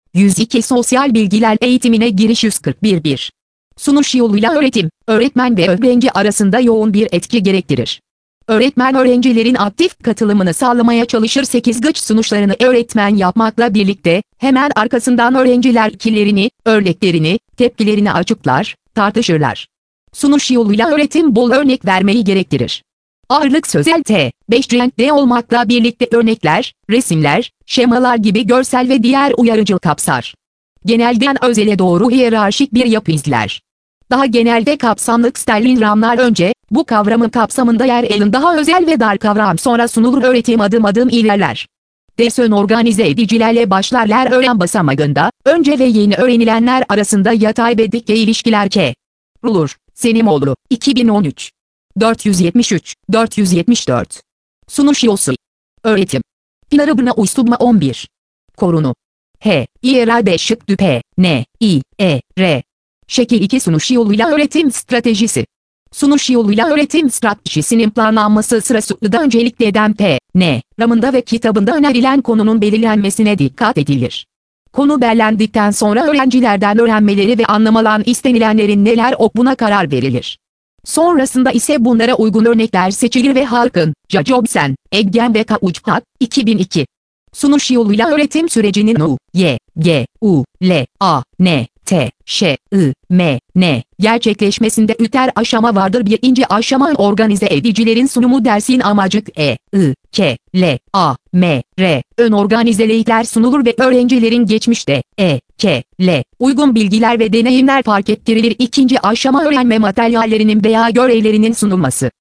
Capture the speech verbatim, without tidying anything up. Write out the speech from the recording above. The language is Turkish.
yüz iki Sosyal bilgiler eğitimine giriş yüz kırk bir bir. Sunuş yoluyla öğretim, öğretmen ve öğrenci arasında yoğun bir etki gerektirir. Öğretmen öğrencilerin aktif katılımını sağlamaya çalışır. sekiz Güç sunuşlarını öğretmen yapmakla birlikte, hemen arkasından öğrenciler fikirlerini, örneklerini, tepkilerini açıklar, tartışırlar. Sunuş yoluyla öğretim bol örnek vermeyi gerektirir. Ağırlık sözel T, beş renkte olmakla birlikte örnekler, resimler, şemalar gibi görsel ve diğer uyarıcı kapsar. Genelden özele doğru hiyerarşik bir yapı izler. Daha genelde kapsamlı Sterling-Ramlar önce, bu kavramın kapsamında yer alın, daha özel ve dar kavram sonra sunulur, öğretim adım adım ilerler. Desön organize edicilerle başlarlar öğren basamağında, önce ve yeni öğrenilenler arasında yatay ve dikey ilişkiler K. Rulur, Senimoğlu, iki bin on üç. dört yüz yetmiş üç, dört yüz yetmiş dört. Sunuş yolu. Öğretim. Planı buna uslubma on bir. Korunu. H. İ R şık P. N. İ. E. R. Şekil iki Sunuş yoluyla öğretim stratejisi. Sunuş yoluyla öğretim stratejisinin planlanması sırasında öncelikle eden P. N. Ramında ve kitabında önerilen konunun belirlenmesine dikkat edilir. Konu belirlendikten sonra öğrencilerden öğrenmeleri ve anlamalan istenilenlerin neler olduğuna karar verilir. Sonrasında ise bunlara uygun örnekler seçilir ve Halkın, Jacobsen, Eggen ve Kauçak, iki bin iki. Sunuş yoluyla öğretim sürecinin U, Y, G, U, L, A, N, T, Ş, I, M, N gerçekleşmesinde üter aşama vardır. Birinci aşama organize edicilerin sunumu dersin amacı E, I, K, L, A, M, R. Ön organizelikler sunulur ve öğrencilerin geçmişte E, K, L uygun bilgiler ve deneyimler fark ettirilir. İkinci aşama öğrenme materyallerinin veya görevlerinin sunulması.